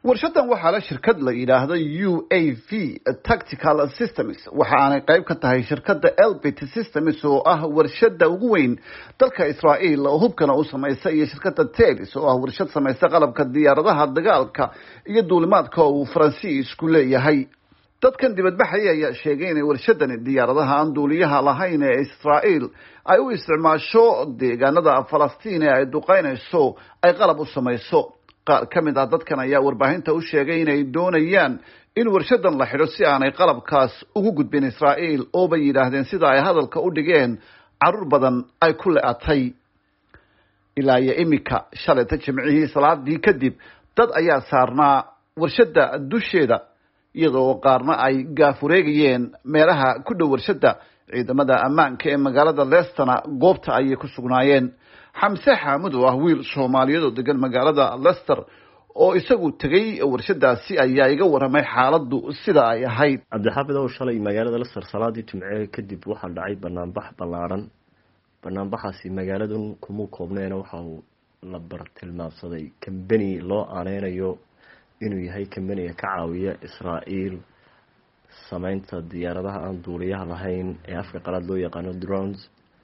warshadan waxaa la shirkad la yiraahdo UAV Tactical Systems waxa aanay qayb ka tahay shirkadda Elbit Systems oo ah warshada ugu weyn dalka Israa'iil oo hubkana u sameeyay iyo shirkadda Thales oo ah warshad sameeyay qalabka diyaaradaha dagaalka iyo duulimaadka oo Faransiisku leeyahay. dadkan dibadbaxaya ayaa sheegay in warshadan diyaaradaha aan duuliyaha lahayn ee Israa'iil ay u isticmaasho deegaanada Falastiin ee ay duqeynayso ay qalab u sameeyso. qaar ka mid ah dadkan ayaa warbaahinta u sheegay inay doonayaan in warshadan la xidho si aanay qalabkaas ugu gudbin Israa'iil oo bay yiraahdeen sida ay hadalka u dhigeen carruur badan ay ku leeatay. ilaa iyo imika shalayta jimcihii salaadii kadib dad ayaa saarnaa warshada dusheeda iyadoo qaarna ay gaafureegayeen meelaha ku dhow warshada. ciidamada ammaanka ee magaalada Leicester goobta ay ku sugnaayeen. xamse xaamud oo ah wiil Soomaaliyeed oo degan magaalada Leicester oo isagu tagay warshadaasi ayaa iga waramay xaaladdu sida ay ahayd. Cabdixaafid oo shalay magaalada Leicester salaadii jimce kadib waxa dhacay banaanbax ballaaran. banaanbaxaasi magaaladan kuma koobnayna waxa uu la bartilmaamsaday company loo aaneynayo inuu yahay company ka caawiya Israa'iil sameynta diyaaradaha aan duuliyaha lahayn ee afka qalaad loo yaqaano drones.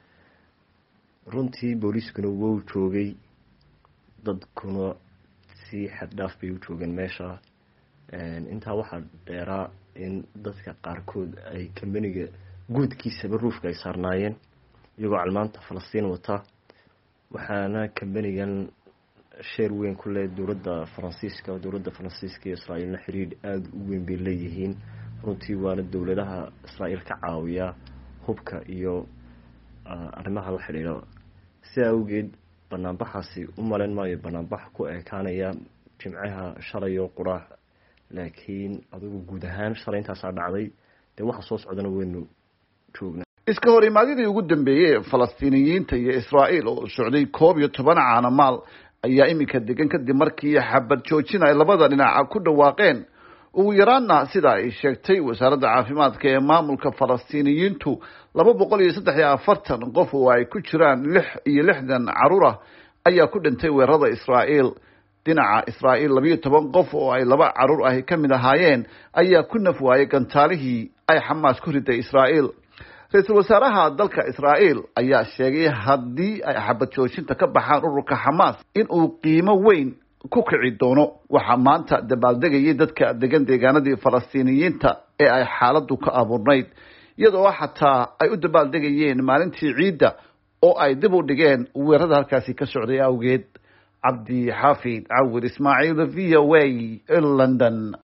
runtii booliiskuna wuu joogay, dadkuna si xad dhaaf bay u joogeen meesha. intaa waxaa dheeraa in dadka qaarkood ay companyga guudkiisaba ruufka ay saarnaayeen iyagoo calmaanta Falastiin wata. waxaana companygan sheer weyn ku leh dowladda Faransiiska iyo Israa'iilna xiriir aad u weyn bay leeyihiin. runtii waana dowladaha Israa'iil ka caawiya hubka iyo arrimaha la xiriira. si awgeed banaanbaxaasi u maleyn maayo banaanbax ku ekaanaya jimcaha shalay oo quraac, laakiin adigu guud ahaan shalay intaas dhacday waxa soo socdana weynu joognaa. iska hor imaadidii ugu dambeeyay Falastiiniyiinta iyo Israa'iil oo socday 12 caanamaal ayaa imika degan kadib markii xabad joojin ay labada dhinac ku dhawaaqeen. ugu yaraana sida ay sheegtay wasaaradda caafimaadka ee maamulka Falastiiniyiintu 243 qof oo ay ku jiraan 66 carruur ah ayaa ku dhintay weerarada Israa'iil. dhinaca Israa'iil 12 qof oo ay 2 carruur ah ka mid ahaayeen ayaa ku naf waayay gantaalihii ay Xamaas ku riday Israa'iil. ra'iisul wasaaraha dalka Israa'iil ayaa sheegay haddii ay xabad joojinta ka baxaan ururka Xamaas in uu qiimo weyn ku kici doono. waxa maanta dabaaldegayay dadka degan deegaanadii Falastiiniyiinta ee ay xaaladdu ka abuurnayd, iyadoo xataa ay u dabaaldegayeen maalintii ciidda oo ay dib u dhigeen weerarada halkaasi ka socday awgeed. cabdi xaafid cawir ismaaciil VOA London.